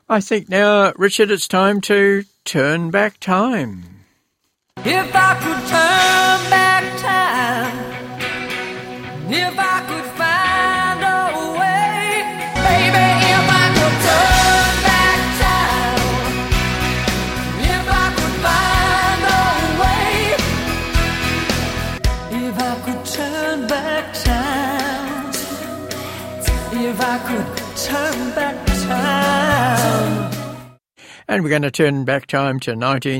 I think now, Richard, it's time to turn back time. If I could turn back time, if I could find a way, baby, if I could turn back time, if I could find a way, if I could turn back time, if I could turn back time. And we're going to turn back time to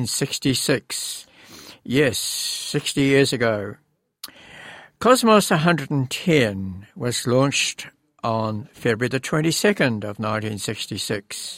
1966. Yes, 60 years ago. Cosmos 110 was launched on February the 22nd of 1966.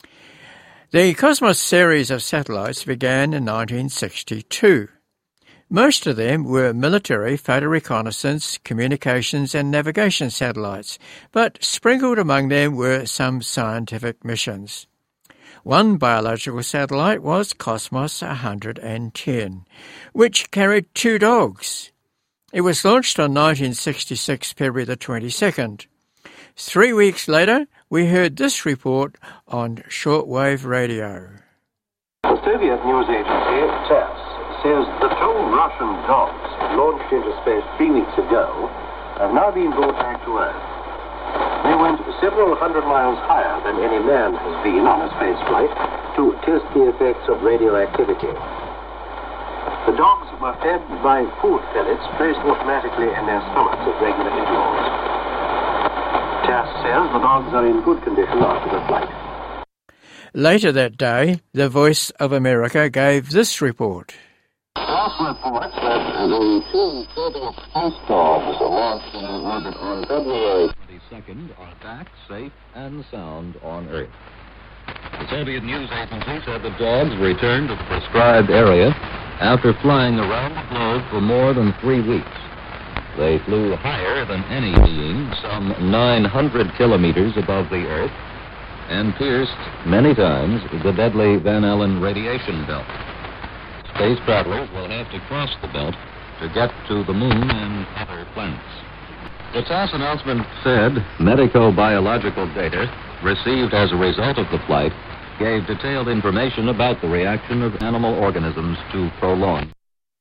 The Cosmos series of satellites began in 1962. Most of them were military photo reconnaissance, communications and navigation satellites, but sprinkled among them were some scientific missions. One biological satellite was Cosmos 110, which carried 2 dogs. It was launched on 1966, February the 22nd. 3 weeks later, we heard this report on shortwave radio. The Soviet news agency, TASS, says the 2 Russian dogs launched into space 3 weeks ago have now been brought back to Earth. They went several hundred miles higher than any man has been on a space flight to test the effects of radioactivity. The dogs were fed by food pellets placed automatically in their stomachs at regular intervals. TASS says the dogs are in good condition after the flight. Later that day, the Voice of America gave this report. TASS reports that the 2 Soviet space dogs launched into orbit on February 22nd are back safe and sound on Earth. The Soviet news agency said the dogs returned to the prescribed area after flying around the globe for more than 3 weeks. They flew higher than any being, some 900 kilometers above the Earth, and pierced many times the deadly Van Allen radiation belt. Space travelers will have to cross the belt to get to the moon and other planets. The TASS announcement said medico-biological data received as a result of the flight gave detailed information about the reaction of animal organisms to prolonged.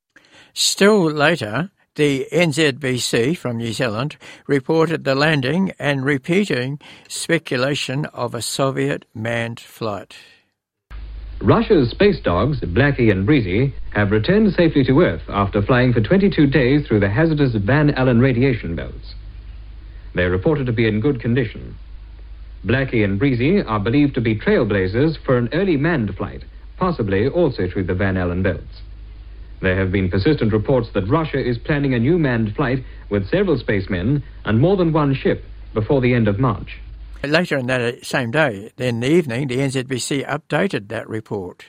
Still later, the NZBC from New Zealand reported the landing and repeating speculation of a Soviet manned flight. Russia's space dogs, Blackie and Breezy, have returned safely to Earth after flying for 22 days through the hazardous Van Allen radiation belts. They are reported to be in good condition. Blackie and Breezy are believed to be trailblazers for an early manned flight, possibly also through the Van Allen belts. There have been persistent reports that Russia is planning a new manned flight with several spacemen and more than one ship before the end of March. Later in that same day, in the evening, the NZBC updated that report.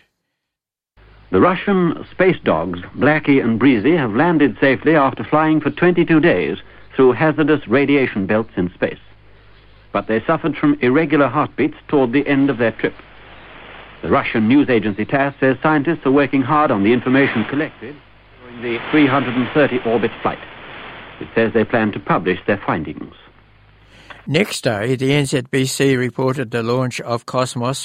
The Russian space dogs, Blackie and Breezy, have landed safely after flying for 22 days through hazardous radiation belts in space. But they suffered from irregular heartbeats toward the end of their trip. The Russian news agency TASS says scientists are working hard on the information collected during the 330-orbit flight. It says they plan to publish their findings. Next day, the NZBC reported the launch of Cosmos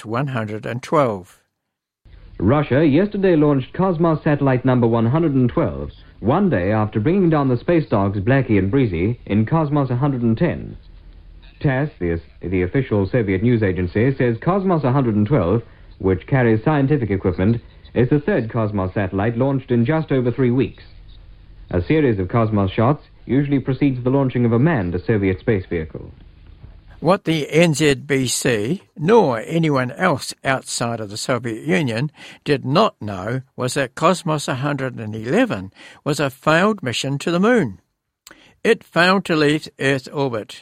112. Russia yesterday launched Cosmos satellite number 112, one day after bringing down the space dogs Blackie and Breezy in Cosmos 110. TASS, the official Soviet news agency, says Cosmos 112, which carries scientific equipment, is the 3rd Cosmos satellite launched in just over 3 weeks. A series of Cosmos shots usually precedes the launching of a manned Soviet space vehicle. What the NZBC, nor anyone else outside of the Soviet Union, did not know was that Cosmos 111 was a failed mission to the Moon. It failed to leave Earth orbit.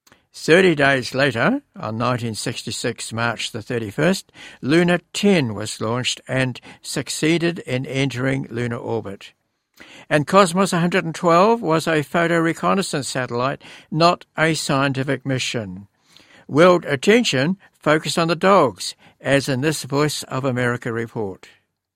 30 days later, on 1966, March the 31st, Luna 10 was launched and succeeded in entering lunar orbit. And Cosmos 112 was a photo reconnaissance satellite, not a scientific mission. World attention focused on the dogs, as in this Voice of America report.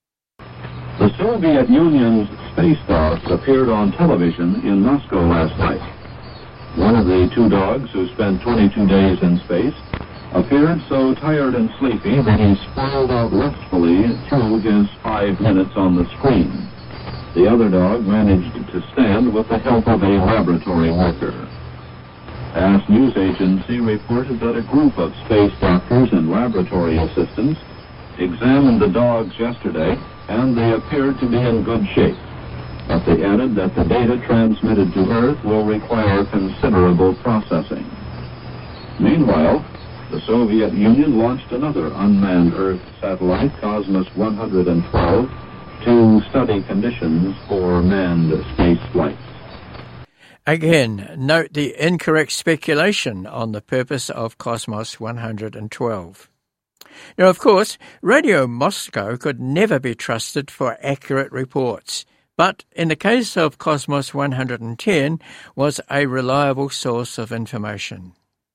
The Soviet Union's space dogs appeared on television in Moscow last night. One of the 2 dogs who spent 22 days in space appeared so tired and sleepy that he sprawled out restfully through his 5 minutes on the screen. The other dog managed to stand with the help of a laboratory worker. AS News Agency reported that a group of space doctors and laboratory assistants examined the dogs yesterday, and they appeared to be in good shape. But they added that the data transmitted to Earth will require considerable processing. Meanwhile, the Soviet Union launched another unmanned Earth satellite, Cosmos 112, to study conditions for manned space flights. Again, note the incorrect speculation on the purpose of Cosmos 112. Now, of course, Radio Moscow could never be trusted for accurate reports, but in the case of Cosmos 110 was a reliable source of information.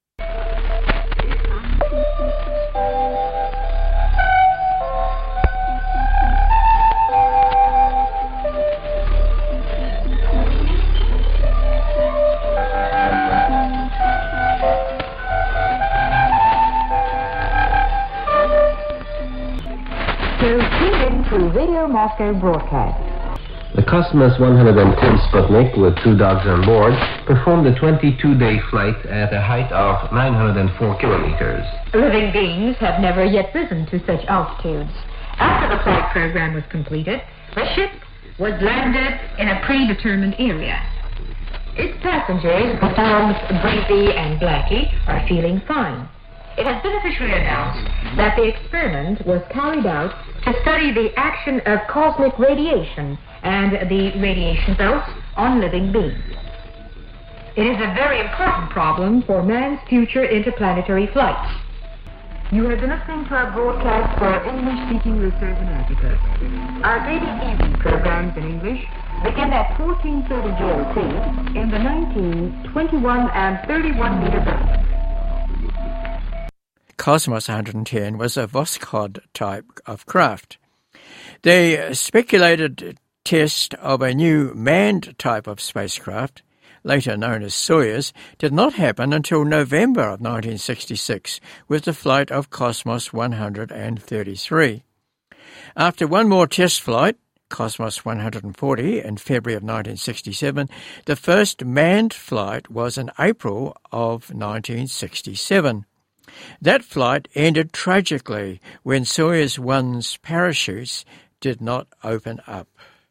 To Radio Moscow broadcast. The Cosmos 110 Sputnik, with 2 dogs on board, performed a 22-day flight at a height of 904 kilometers. Living beings have never yet risen to such altitudes. After the flight program was completed, the ship was landed in a predetermined area. Its passengers, the dogs Breezy and Blackie, are feeling fine. It has been officially announced that the experiment was carried out to study the action of cosmic radiation and the radiation belts on living beings. It is a very important problem for man's future interplanetary flights. You have been listening to our broadcast for English-speaking listeners in Africa. Our daily evening programs in English begin at 14:30 GMT in the 19, 21, and 31-meter bands. Cosmos 110 was a Voskhod type of craft. The speculated test of a new manned type of spacecraft, later known as Soyuz, did not happen until November of 1966 with the flight of Cosmos 133. After one more test flight, Cosmos 140, in February of 1967, the first manned flight was in April of 1967. That flight ended tragically when Soyuz 1's parachutes did not open up.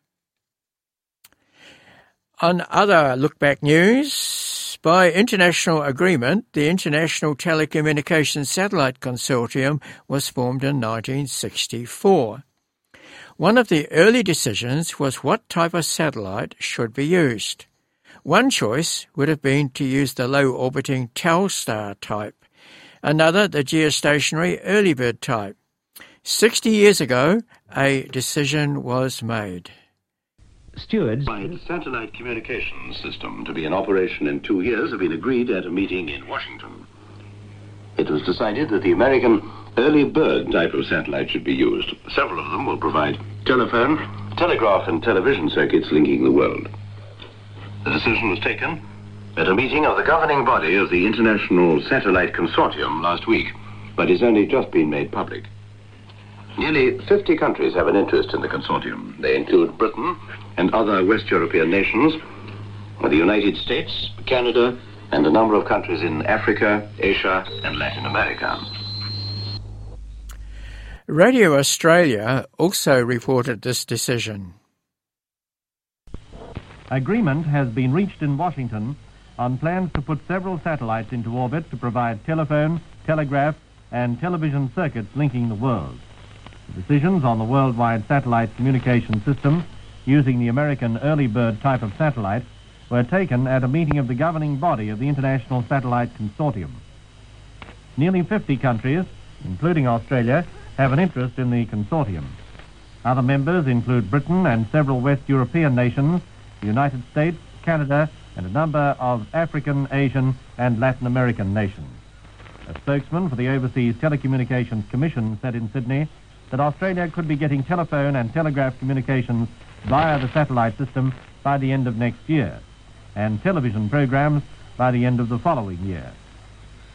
On other look-back news, by international agreement, the International Telecommunications Satellite Consortium was formed in 1964. One of the early decisions was what type of satellite should be used. One choice would have been to use the low-orbiting Telstar type, another the geostationary Earlybird type. 60 years ago, a decision was made. Stewards. The satellite communications system to be in operation in 2 years have been agreed at a meeting in Washington. It was decided that the American Earlybird type of satellite should be used. Several of them will provide telephone, telegraph, and television circuits linking the world. The decision was taken at a meeting of the governing body of the International Satellite Consortium last week, but it's only just been made public. Nearly 50 countries have an interest in the consortium. They include Britain and other West European nations, the United States, Canada, and a number of countries in Africa, Asia, and Latin America. Radio Australia also reported this decision. Agreement has been reached in Washington on plans to put several satellites into orbit to provide telephone, telegraph, and television circuits linking the world. The decisions on the worldwide satellite communication system using the American Earlybird type of satellite were taken at a meeting of the governing body of the International Satellite Consortium. Nearly 50 countries, including Australia, have an interest in the consortium. Other members include Britain and several West European nations, the United States, Canada, and a number of African, Asian, and Latin American nations. A spokesman for the Overseas Telecommunications Commission said in Sydney that Australia could be getting telephone and telegraph communications via the satellite system by the end of next year, and television programs by the end of the following year.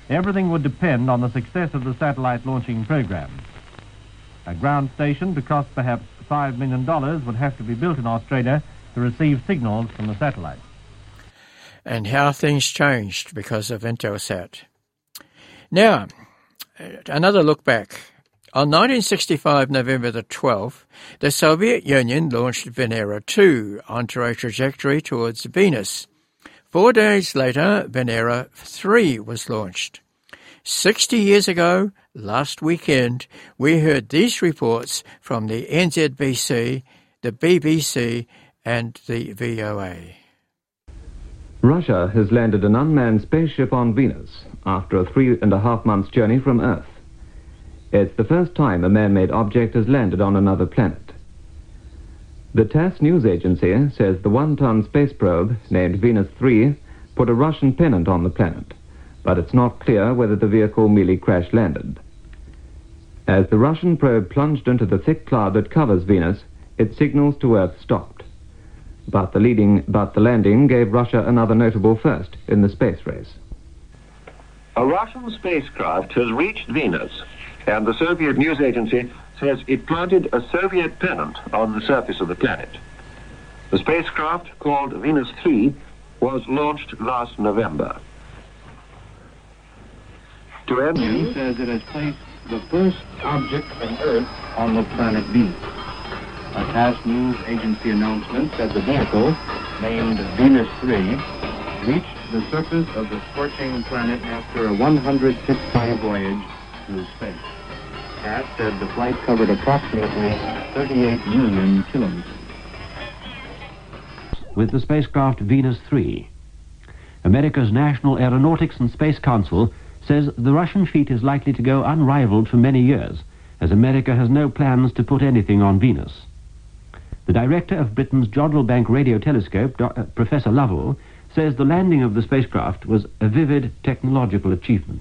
Everything would depend on the success of the satellite launching program. A ground station to cost perhaps $5 million would have to be built in Australia to receive signals from the satellite. And how things changed because of Intelsat. Now, another look back. On 1965, November the 12th, the Soviet Union launched Venera 2 onto a trajectory towards Venus. 4 days later, Venera 3 was launched. 60 years ago, last weekend, we heard these reports from the NZBC, the BBC and the VOA. Russia has landed an unmanned spaceship on Venus after a 3.5 months journey from Earth. It's the first time a man-made object has landed on another planet. The TASS news agency says the 1-ton space probe, named Venus 3, put a Russian pennant on the planet, but it's not clear whether the vehicle merely crash-landed. As the Russian probe plunged into the thick cloud that covers Venus, its signals to Earth stopped. But the landing gave Russia another notable first in the space race. A Russian spacecraft has reached Venus, and the Soviet news agency says it planted a Soviet pennant on the surface of the planet. The spacecraft, called Venus 3, was launched last November. News says it has placed the first object from Earth on the planet Venus. A TASS news agency announcement said the vehicle, named Venus 3, reached the surface of the scorching planet after a 106-day voyage through space. TASS said the flight covered approximately 38 million kilometers. With the spacecraft Venus 3, America's National Aeronautics and Space Council says the Russian feat is likely to go unrivaled for many years, as America has no plans to put anything on Venus. The director of Britain's Jodrell Bank Radio Telescope, Professor Lovell, says the landing of the spacecraft was a vivid technological achievement.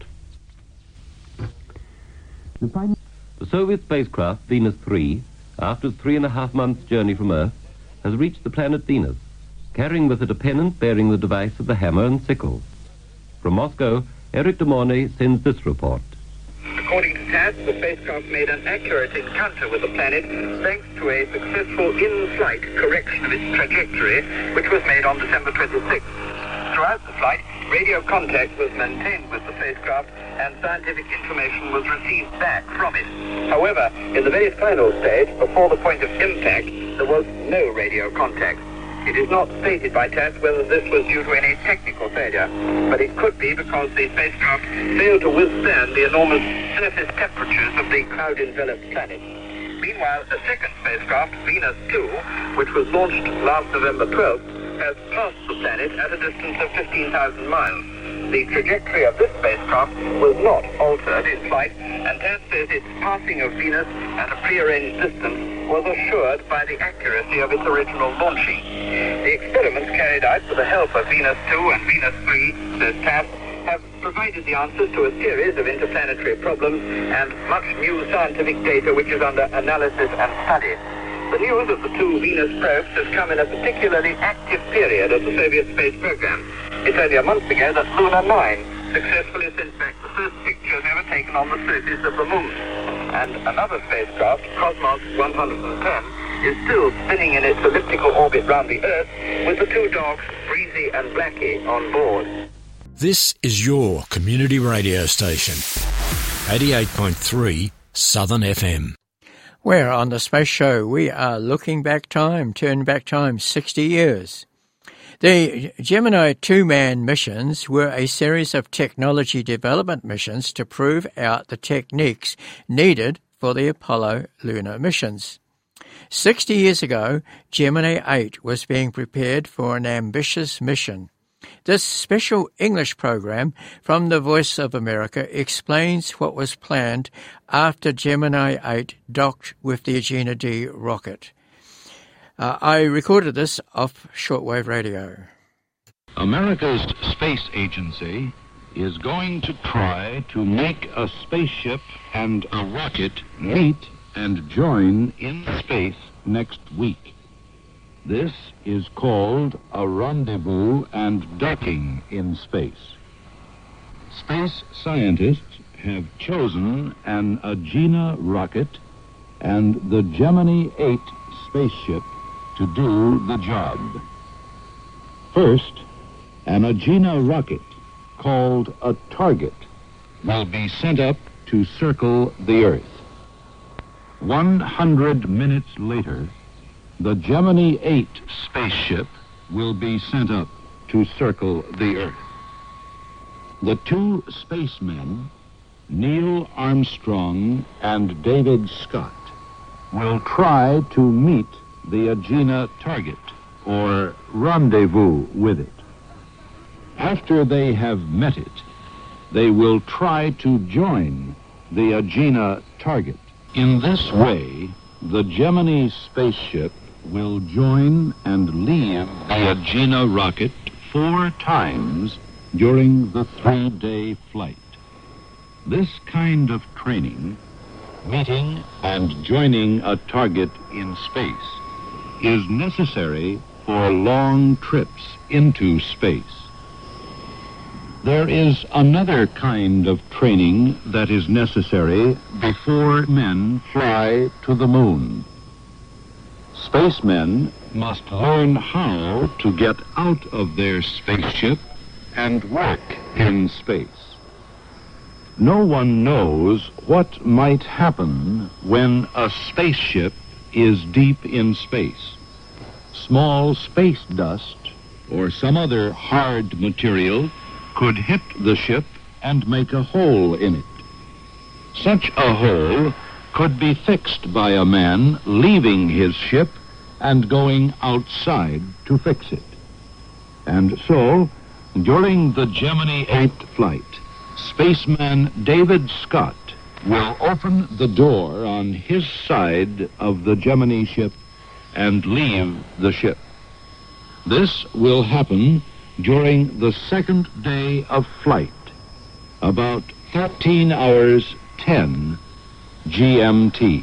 The Soviet spacecraft Venus 3, after 3.5 months' journey from Earth, has reached the planet Venus, carrying with it a pennant bearing the device of the hammer and sickle. From Moscow, Eric de Mornay sends this report. According to TASS, the spacecraft made an accurate encounter with the planet thanks to a successful in-flight correction of its trajectory, which was made on December 26th. Throughout the flight, radio contact was maintained with the spacecraft and scientific information was received back from it. However, in the very final stage, before the point of impact, there was no radio contact. It is not stated by TASS whether this was due to any technical failure, but it could be because the spacecraft failed to withstand the enormous surface temperatures of the cloud-enveloped planet. Meanwhile, a second spacecraft, Venus 2, which was launched last November 12th, has passed the planet at a distance of 15,000 miles. The trajectory of this spacecraft was not altered in flight, and TASS says its passing of Venus at a prearranged distance was assured by the accuracy of its original launching. The experiments carried out with the help of Venus 2 and Venus 3, says TASS, have provided the answers to a series of interplanetary problems and much new scientific data which is under analysis and study. The news of the two Venus probes has come in a particularly active period of the Soviet space program. It's only a month ago that Luna 9 successfully sent back the first pictures ever taken on the surface of the moon. And another spacecraft, Cosmos 110, is still spinning in its elliptical orbit round the Earth with the two dogs, Breezy and Blackie, on board. This is your community radio station, 88.3 Southern FM. Where on the Space Show we are looking back time, turn back time 60 years. The Gemini 2-man missions were a series of technology development missions to prove out the techniques needed for the Apollo lunar missions. 60 years ago, Gemini 8 was being prepared for an ambitious mission. This special English program from the Voice of America explains what was planned after Gemini 8 docked with the Agena D rocket. I recorded this off shortwave radio. America's space agency is going to try to make a spaceship and a rocket meet and join in space next week. This is called a rendezvous and docking in space. Space scientists have chosen an Agena rocket and the Gemini 8 spaceship to do the job. First, an Agena rocket called a Target will be sent up to circle the Earth. 100 minutes later, the Gemini 8 spaceship will be sent up to circle the Earth. The two spacemen, Neil Armstrong and David Scott, will try to meet the Agena target, or rendezvous with it. After they have met it, they will try to join the Agena target. In this way, the Gemini spaceship will join and leave the Agena rocket 4 times during the 3-day flight. This kind of training, meeting and joining a target in space, is necessary for long trips into space. There is another kind of training that is necessary before men fly to the moon. Spacemen must learn how to get out of their spaceship and work in space. No one knows what might happen when a spaceship is deep in space. Small space dust or some other hard material could hit the ship and make a hole in it. Such a hole could be fixed by a man leaving his ship and going outside to fix it. And so, during the Gemini 8 flight, spaceman David Scott will open the door on his side of the Gemini ship and leave the ship. This will happen during the 2nd day of flight, about 13 hours 10 GMT.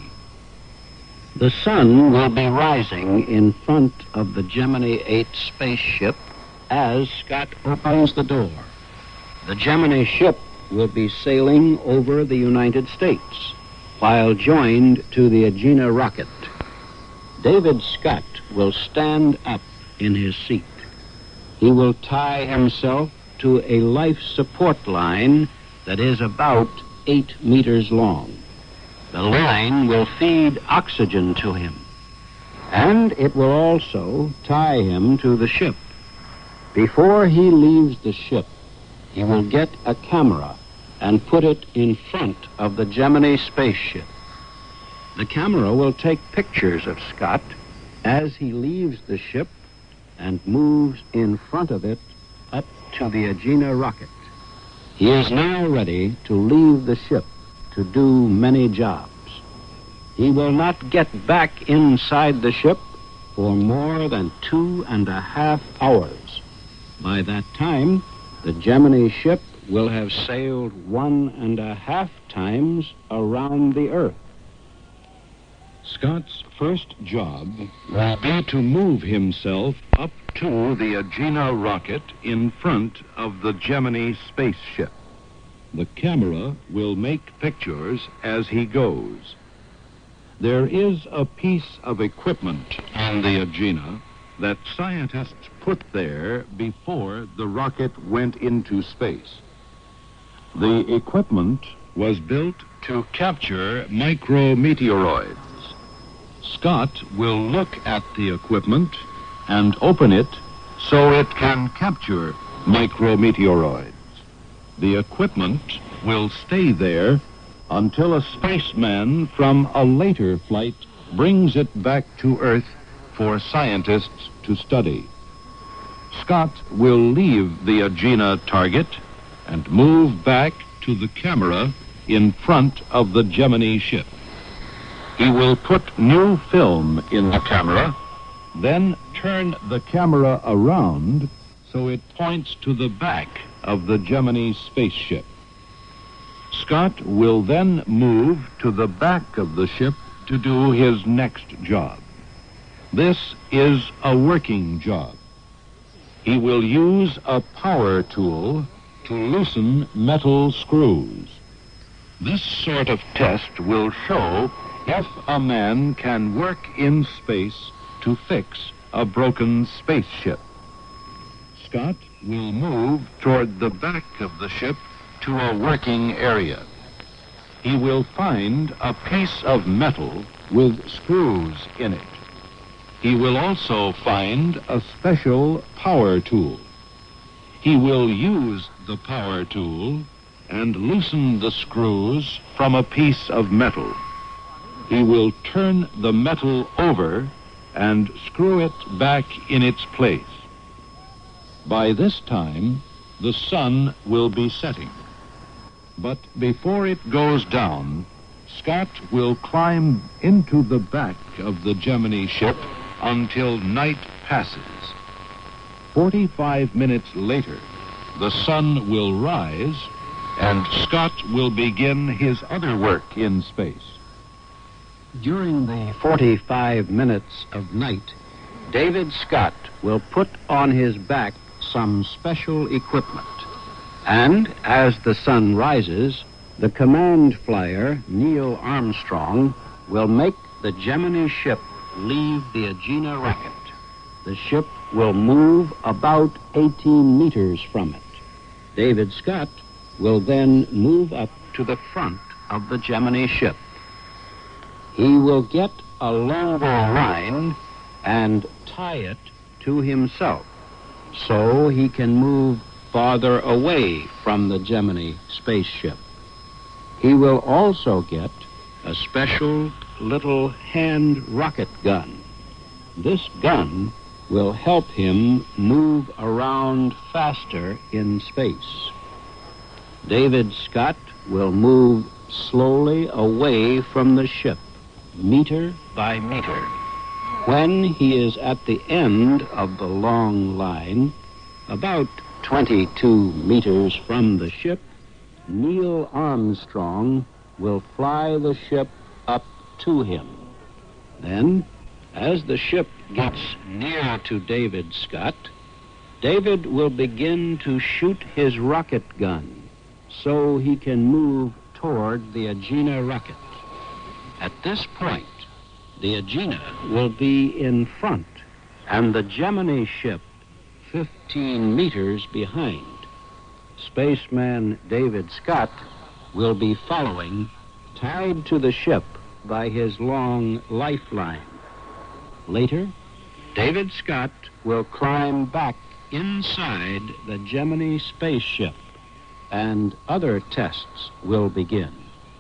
The sun will be rising in front of the Gemini 8 spaceship as Scott opens the door. The Gemini ship will be sailing over the United States while joined to the Agena rocket. David Scott will stand up in his seat. He will tie himself to a life support line that is about 8 meters long. The line will feed oxygen to him, and it will also tie him to the ship. Before he leaves the ship, he will get a camera and put it in front of the Gemini spaceship. The camera will take pictures of Scott as he leaves the ship and moves in front of it up to the Agena rocket. He is now ready to leave the ship to do many jobs. He will not get back inside the ship for more than 2.5 hours. By that time, the Gemini ship will have sailed 1.5 times around the Earth. Scott's first job will be to move himself up to the Agena rocket in front of the Gemini spaceship. The camera will make pictures as he goes. There is a piece of equipment on the Agena that scientists put there before the rocket went into space. The equipment was built to capture micrometeoroids. Scott will look at the equipment and open it so it can capture micrometeoroids. The equipment will stay there until a spaceman from a later flight brings it back to Earth for scientists to study. Scott will leave the Agena target and move back to the camera in front of the Gemini ship. He will put new film in the camera, then turn the camera around so it points to the back of the Gemini spaceship. Scott will then move to the back of the ship to do his next job. This is a working job. He will use a power tool to loosen metal screws. This sort of test will show if a man can work in space to fix a broken spaceship. Scott will move toward the back of the ship to a working area. He will find a piece of metal with screws in it. He will also find a special power tool. He will use the power tool and loosen the screws from a piece of metal. He will turn the metal over and screw it back in its place. By this time, the sun will be setting. But before it goes down, Scott will climb into the back of the Gemini ship until night passes. 45 minutes later, the sun will rise, and Scott will begin his other work in space. During the 45 minutes of night, David Scott will put on his back some special equipment. And as the sun rises, the command flyer, Neil Armstrong, will make the Gemini ship leave the Agena rocket. The ship will move about 18 meters from it. David Scott will then move up to the front of the Gemini ship. He will get a longer line and tie it to himself so he can move farther away from the Gemini spaceship. He will also get a special little hand rocket gun. This gun will help him move around faster in space. David Scott will move slowly away from the ship, meter by meter. When he is at the end of the long line, about 22 meters from the ship, Neil Armstrong will fly the ship up to him. Then, as the ship gets near to David Scott, David will begin to shoot his rocket gun so he can move toward the Agena rocket. At this point, the Agena will be in front and the Gemini ship 15 meters behind. Spaceman David Scott will be following, tied to the ship by his long lifeline. Later, David Scott will climb back inside the Gemini spaceship, and other tests will begin.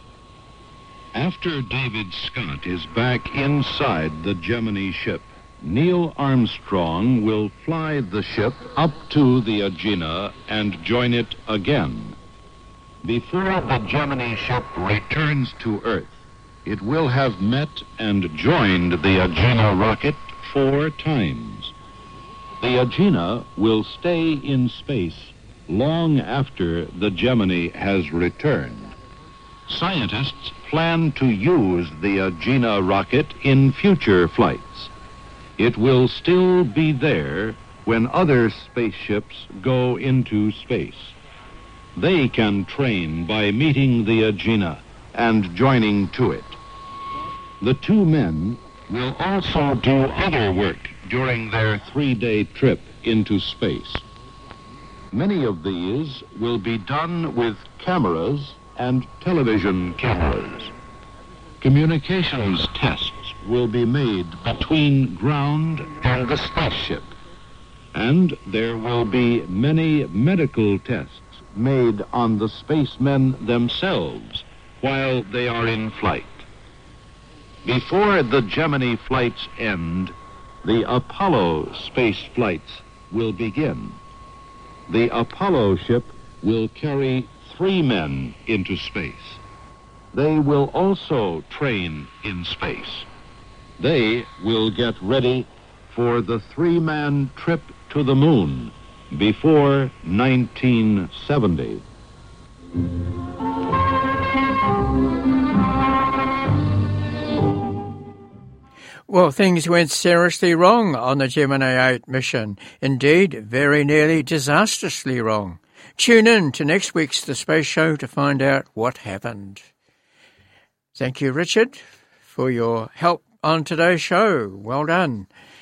After David Scott is back inside the Gemini ship, Neil Armstrong will fly the ship up to the Agena and join it again. Before the Gemini ship returns to Earth, it will have met and joined the Agena rocket 4 times. The Agena will stay in space long after the Gemini has returned. Scientists plan to use the Agena rocket in future flights. It will still be there when other spaceships go into space. They can train by meeting the Agena and joining to it. The 2 men will also do other work during their 3-day trip into space. Many of these will be done with cameras and television cameras. Communications tests will be made between ground and the spaceship, and there will be many medical tests made on the spacemen themselves while they are in flight. Before the Gemini flights end, the Apollo space flights will begin. The Apollo ship will carry 3 men into space. They will also train in space. They will get ready for the 3-man trip to the moon before 1970. Well, things went seriously wrong on the Gemini 8 mission. Indeed, very nearly disastrously wrong. Tune in to next week's The Space Show to find out what happened. Thank you, Richard, for your help on today's show. Well done.